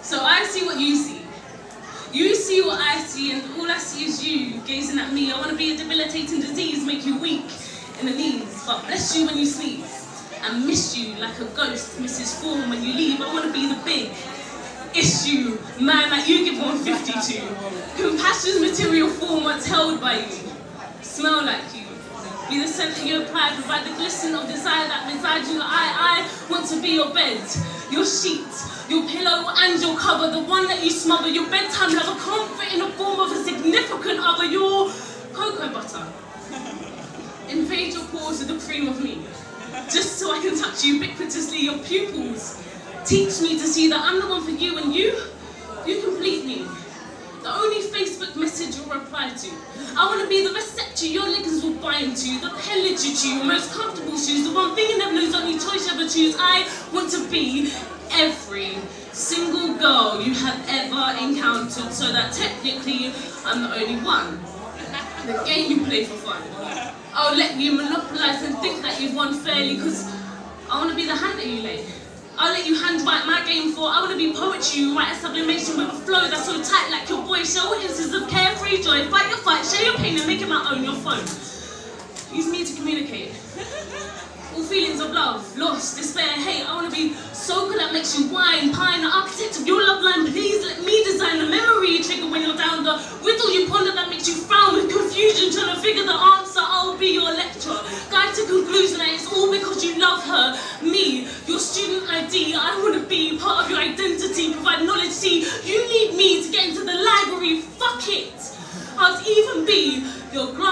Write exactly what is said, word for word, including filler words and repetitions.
So I see what you see. You see what I see, and all I see is you gazing at me. I want to be a debilitating disease, make you weak in the knees, but bless you when you sneeze, and miss you like a ghost misses form when you leave. I want to be the big issue, man that you give one fifty to. Compassion's material form once held by you. Smell like you. Be the scent that you apply, provide the glisten of desire that resides in your eye. I want to be your bed, your sheet, your pillow and your cover, the one that you smother, your bedtime lover, comfort in the form of a significant other, your cocoa butter. Invade your pores with the cream of me, just so I can touch you ubiquitously, your pupils. Teach me to see that I'm the one for you, and you, you complete me. The only Facebook message you'll reply to. I want to be the receptor your leggings will bind to, the appendage you chew, your most comfortable shoes, the one thing you never lose, only choice you ever choose. I want to be every single girl you have ever encountered, so that technically I'm the only one. The game you play for fun. I'll let you monopolise and think that you've won fairly, because I want to be the hand that you lay. I'll let you handwrite my game for. I want to be poetry, you write a sublimation with a flow that's so tight like your voice. Show instances of carefree joy, fight your fight, share your pain and make it my own, your phone. Use me to communicate. All feelings of love, loss, despair, hate. I want to be so good that makes you whine, pine, the architect of your love line. Please let me design the memory you trigger when you're down, the riddle you ponder that makes you frown with confusion, trying to figure the answer. I'll be your lecturer, guide to conclusion that it's all because you love her, me, your student I D. I want to be part of your identity, provide knowledge. See, you need me to get into the library. Fuck it. I'll even be your